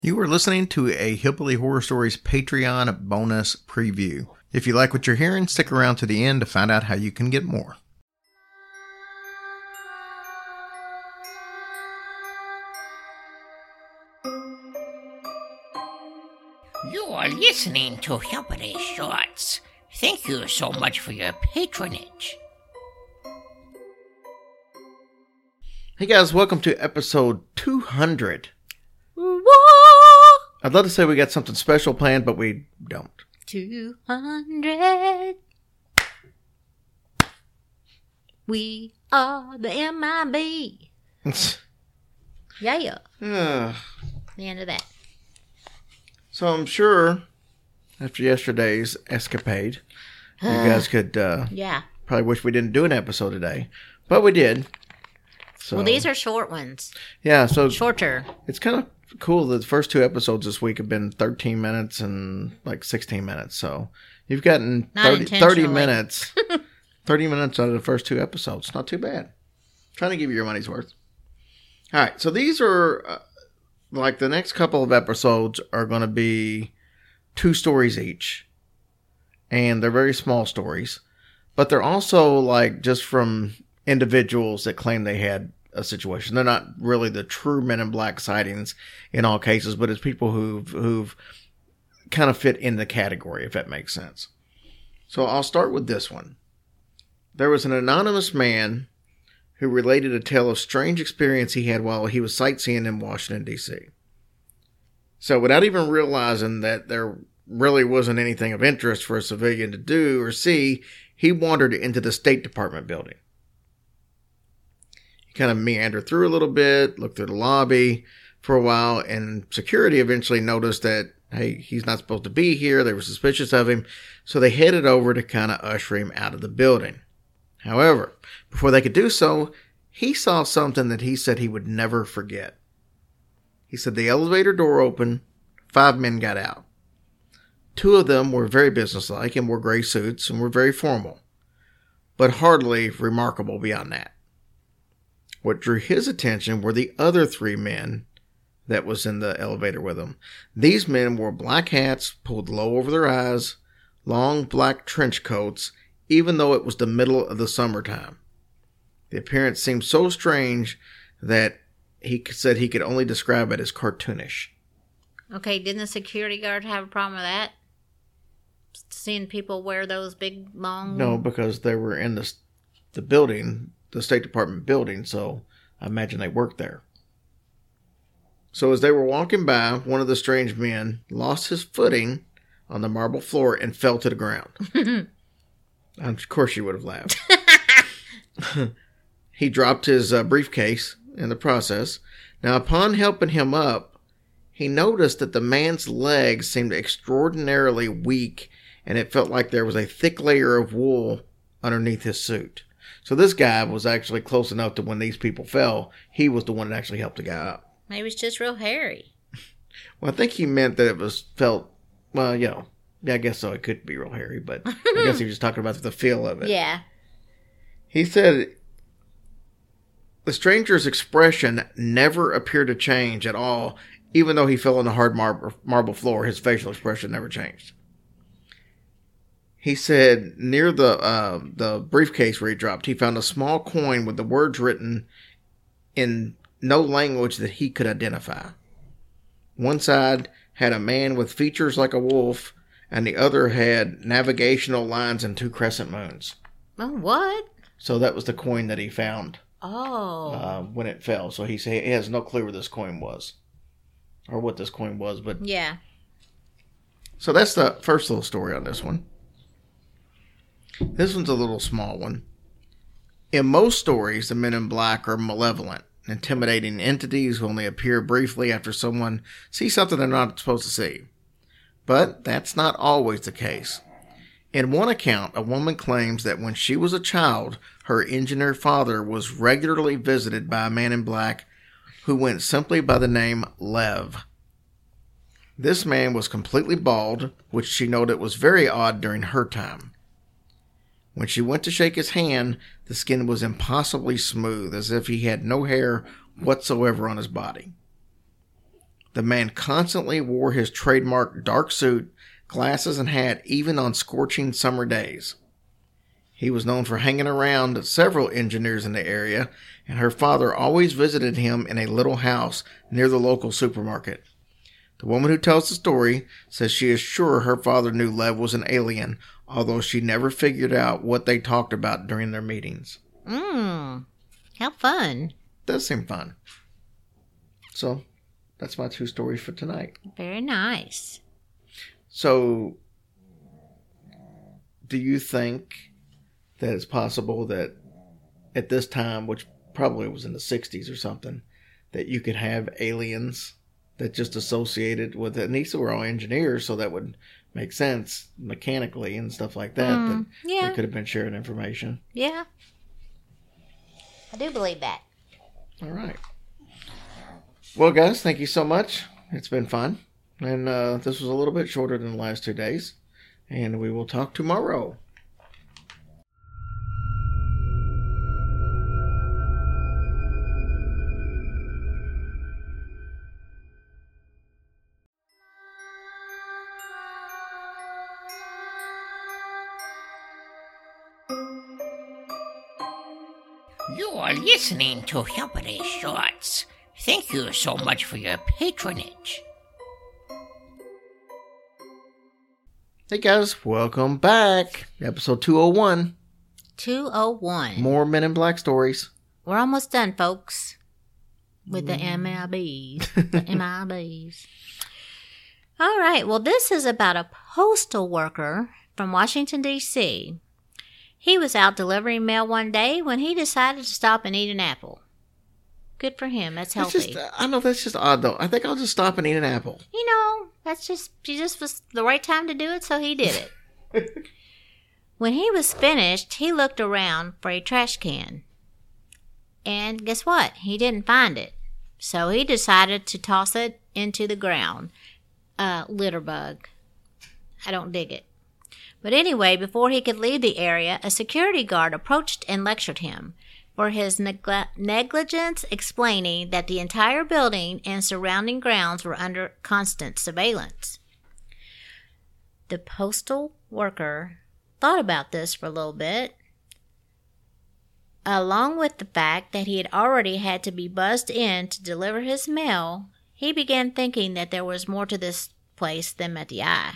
You are listening to a Hillbilly Horror Stories Patreon bonus preview. If you like what you're hearing, stick around to the end to find out how you can get more. You are listening to Hillbilly Shorts. Thank you so much for your patronage. Hey guys, welcome to episode 200. I'd love to say we got something special planned, but we don't. 200. We are the MIB. Yeah. The end of that. So I'm sure after yesterday's escapade, you guys could probably wish we didn't do an episode today, but we did. So, Well, these are short ones. Yeah, so Shorter. It's kind of cool that the first two episodes this week have been 13 minutes and like 16 minutes. So you've gotten 30 minutes. 30 minutes out of the first two episodes. Not too bad. Trying to give you your money's worth. All right. So these are like the next couple of episodes are going to be 2 stories each. And they're very small stories. But they're also like just from individuals that claim they had a situation. They're not really the true Men in Black sightings in all cases, but it's people who've kind of fit in the category, if that makes sense. So I'll start with this one. There was an anonymous man who related a tale of strange experience he had while he was sightseeing in Washington, D.C. So without even realizing that there really wasn't anything of interest for a civilian to do or see, he wandered into the State Department building. He kind of meandered through a little bit, looked through the lobby for a while, and security eventually noticed that, hey, he's not supposed to be here. They were suspicious of him, so they headed over to kind of usher him out of the building. However, before they could do so, he saw something that he said he would never forget. He said the elevator door opened, 5 men got out. 2 of them were very businesslike and wore gray suits and were very formal, but hardly remarkable beyond that. What drew his attention were the other 3 men that was in the elevator with him. These men wore black hats pulled low over their eyes, long black trench coats, even though it was the middle of the summertime. The appearance seemed so strange that he said he could only describe it as cartoonish. Okay, didn't the security guard have a problem with that? Seeing people wear those big, long... No, because they were in the building, the State Department building, so I imagine they worked there. So as they were walking by, one of the strange men lost his footing on the marble floor and fell to the ground. Of course you would have laughed. He dropped his briefcase in the process. Now, upon helping him up, he noticed that the man's legs seemed extraordinarily weak, and it felt like there was a thick layer of wool underneath his suit. So this guy was actually close enough to when these people fell, he was the one that actually helped the guy up. Maybe it's just real hairy. Well, I think he meant that it felt, well, yeah, I guess so. It could be real hairy, but I guess he was just talking about the feel of it. Yeah. He said the stranger's expression never appeared to change at all, even though he fell on the hard marble floor. His facial expression never changed. He said near the briefcase where he dropped, he found a small coin with the words written in no language that he could identify. One side had a man with features like a wolf, and the other had navigational lines and 2 crescent moons. Oh, what? So that was the coin that he found. Oh. When it fell. So he has no clue where this coin was. Or what this coin was, but... Yeah. So that's the first little story on this one. This one's a little small one. In most stories, the Men in Black are malevolent, intimidating entities who only appear briefly after someone sees something they're not supposed to see. But that's not always the case. In one account, a woman claims that when she was a child, her engineer father was regularly visited by a man in black who went simply by the name Lev. This man was completely bald, which she noted was very odd during her time. When she went to shake his hand, the skin was impossibly smooth, as if he had no hair whatsoever on his body. The man constantly wore his trademark dark suit, glasses, and hat even on scorching summer days. He was known for hanging around several engineers in the area, and her father always visited him in a little house near the local supermarket. The woman who tells the story says she is sure her father knew Lev was an alien, although she never figured out what they talked about during their meetings. How fun. Does seem fun. So, that's my 2 stories for tonight. Very nice. So, do you think that it's possible that at this time, which probably was in the 60s or something, that you could have aliens that just associated with it? And these were all engineers, so that would make sense mechanically and stuff like that. They could have been sharing information. Yeah. I do believe that. All right. Well, guys, thank you so much. It's been fun. And this was a little bit shorter than the last 2 days. And we will talk tomorrow. You are listening to Hillbilly Shorts. Thank you so much for your patronage. Hey guys, welcome back. Episode 201. 201. More Men in Black stories. We're almost done, folks. With the MIBs. The MIBs. All right. Well, this is about a postal worker from Washington, D.C. He was out delivering mail one day when he decided to stop and eat an apple. Good for him. That's healthy. I know that's just odd, though. I think I'll just stop and eat an apple. You know, he just was the right time to do it, so he did it. When he was finished, he looked around for a trash can. And guess what? He didn't find it. So he decided to toss it into the ground. Litter bug. I don't dig it. But anyway, before he could leave the area, a security guard approached and lectured him for his negligence, explaining that the entire building and surrounding grounds were under constant surveillance. The postal worker thought about this for a little bit, along with the fact that he had already had to be buzzed in to deliver his mail. He began thinking that there was more to this place than met the eye.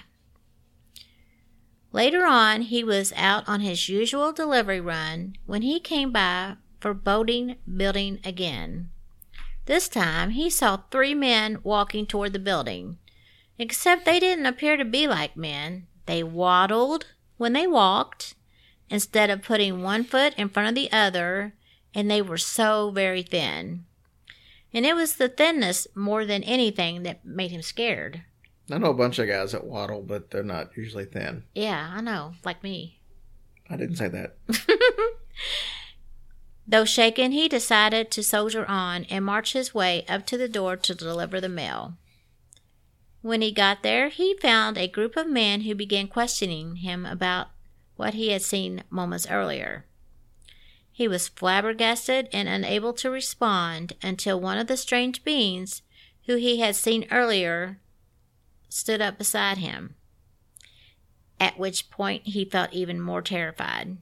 Later on, he was out on his usual delivery run when he came by foreboding building again. This time, he saw 3 men walking toward the building, except they didn't appear to be like men. They waddled when they walked, instead of putting one foot in front of the other, and they were so very thin. And it was the thinness more than anything that made him scared. I know a bunch of guys that waddle, but they're not usually thin. Yeah, I know. Like me. I didn't say that. Though shaken, he decided to soldier on and march his way up to the door to deliver the mail. When he got there, he found a group of men who began questioning him about what he had seen moments earlier. He was flabbergasted and unable to respond until one of the strange beings who he had seen earlier stood up beside him, at which point he felt even more terrified.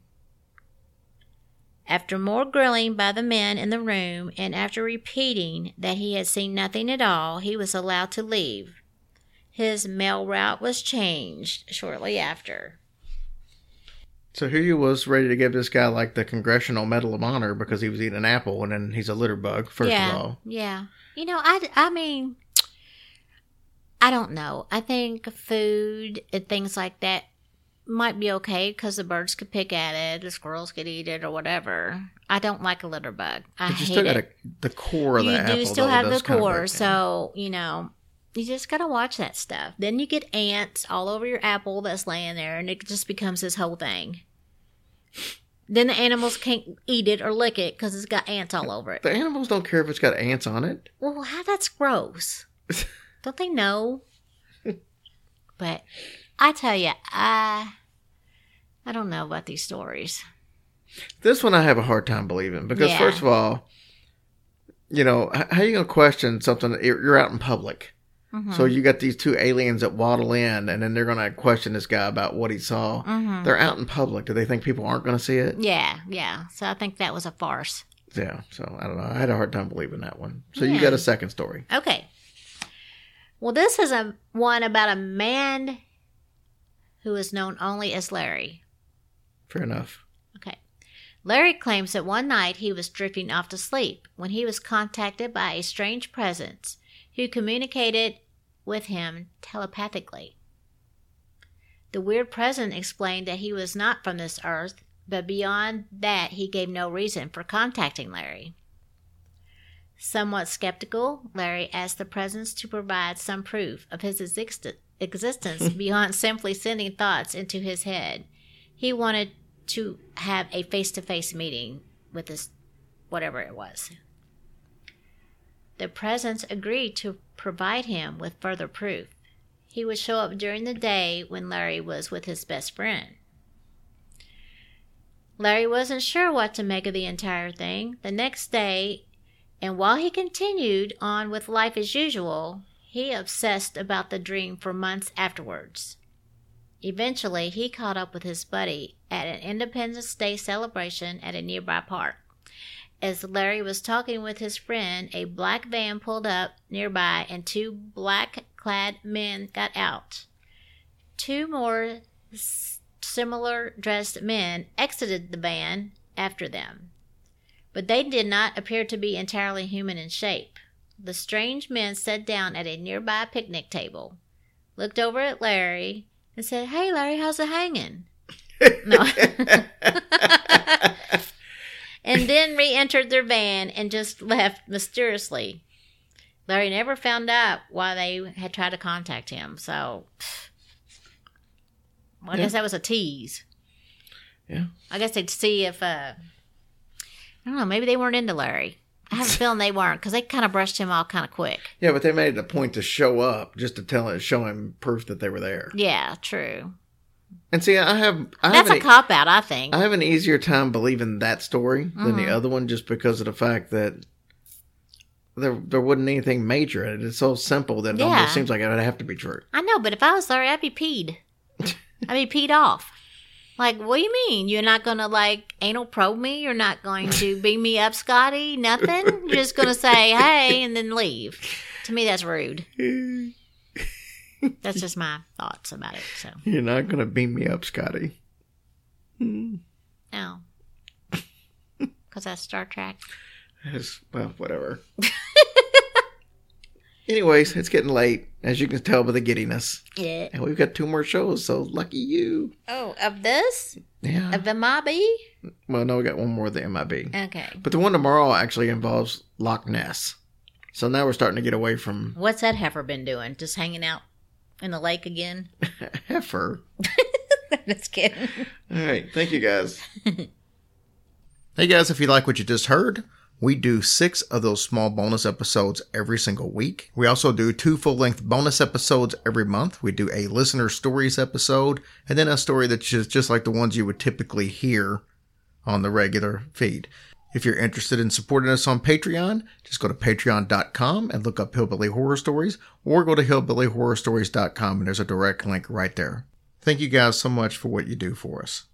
After more grilling by the men in the room, and after repeating that he had seen nothing at all, he was allowed to leave. His mail route was changed shortly after. So here he was ready to give this guy like the Congressional Medal of Honor because he was eating an apple, and then he's a litter bug, first of all. Yeah. You know, I mean, I don't know. I think food and things like that might be okay because the birds could pick at it, the squirrels could eat it, or whatever. I don't like a litter bug. I hate it. But you still got the core of the apple. You do still have the core, so, you know, you just got to watch that stuff. Then you get ants all over your apple that's laying there, and it just becomes this whole thing. Then the animals can't eat it or lick it because it's got ants all over it. The animals don't care if it's got ants on it. Well, that's gross. Don't they know? But I tell you, I don't know about these stories. This one I have a hard time believing because, first of all, you know, how are you going to question something that you're out in public? Mm-hmm. So you got these two aliens that waddle in, and then they're going to question this guy about what he saw. Mm-hmm. They're out in public. Do they think people aren't going to see it? Yeah. So I think that was a farce. Yeah. So I don't know. I had a hard time believing that one. So you got a second story. Okay. Well, this is one about a man who is known only as Larry. Fair enough. Okay. Larry claims that one night he was drifting off to sleep when he was contacted by a strange presence who communicated with him telepathically. The weird presence explained that he was not from this earth, but beyond that he gave no reason for contacting Larry. Somewhat skeptical, Larry asked the presence to provide some proof of his existence beyond simply sending thoughts into his head. He wanted to have a face-to-face meeting with this, whatever it was. The presence agreed to provide him with further proof. He would show up during the day when Larry was with his best friend. Larry wasn't sure what to make of the entire thing. The next day, and while he continued on with life as usual, he obsessed about the dream for months afterwards. Eventually, he caught up with his buddy at an Independence Day celebration at a nearby park. As Larry was talking with his friend, a black van pulled up nearby and two black-clad men got out. Two more similar-dressed men exited the van after them, but they did not appear to be entirely human in shape. The strange men sat down at a nearby picnic table, looked over at Larry, and said, "Hey, Larry, how's it hanging?" No. And then re-entered their van and just left mysteriously. Larry never found out why they had tried to contact him, so I guess that was a tease. Yeah. I guess they'd see if, I don't know, maybe they weren't into Larry. I have a feeling they weren't, because they kind of brushed him off kind of quick. Yeah, but they made it a point to show up just to show him proof that they were there. Yeah, true. And see, that's a cop-out, I think. I have an easier time believing that story than the other one, just because of the fact that there wasn't anything major in it. It's so simple that it almost seems like it would have to be true. I know, but if I was Larry, I'd be peed. I'd be peed off. Like, what do you mean? You're not going to, anal probe me? You're not going to beam me up, Scotty? Nothing? You're just going to say, hey, and then leave. To me, that's rude. That's just my thoughts about it. So you're not going to beam me up, Scotty. No. Because that's Star Trek. Well, whatever. Anyways, it's getting late, as you can tell by the giddiness. Yeah. And we've got 2 more shows, so lucky you. Oh, of this? Yeah. Of the MIB? Well, no, we got one more of the MIB. Okay. But the one tomorrow actually involves Loch Ness. So now we're starting to get away from... What's that heifer been doing? Just hanging out in the lake again? Heifer? Just kidding. All right. Thank you, guys. Hey, guys, if you like what you just heard... We do 6 of those small bonus episodes every single week. We also do 2 full-length bonus episodes every month. We do a listener stories episode, and then a story that's just like the ones you would typically hear on the regular feed. If you're interested in supporting us on Patreon, just go to patreon.com and look up Hillbilly Horror Stories, or go to hillbillyhorrorstories.com, and there's a direct link right there. Thank you guys so much for what you do for us.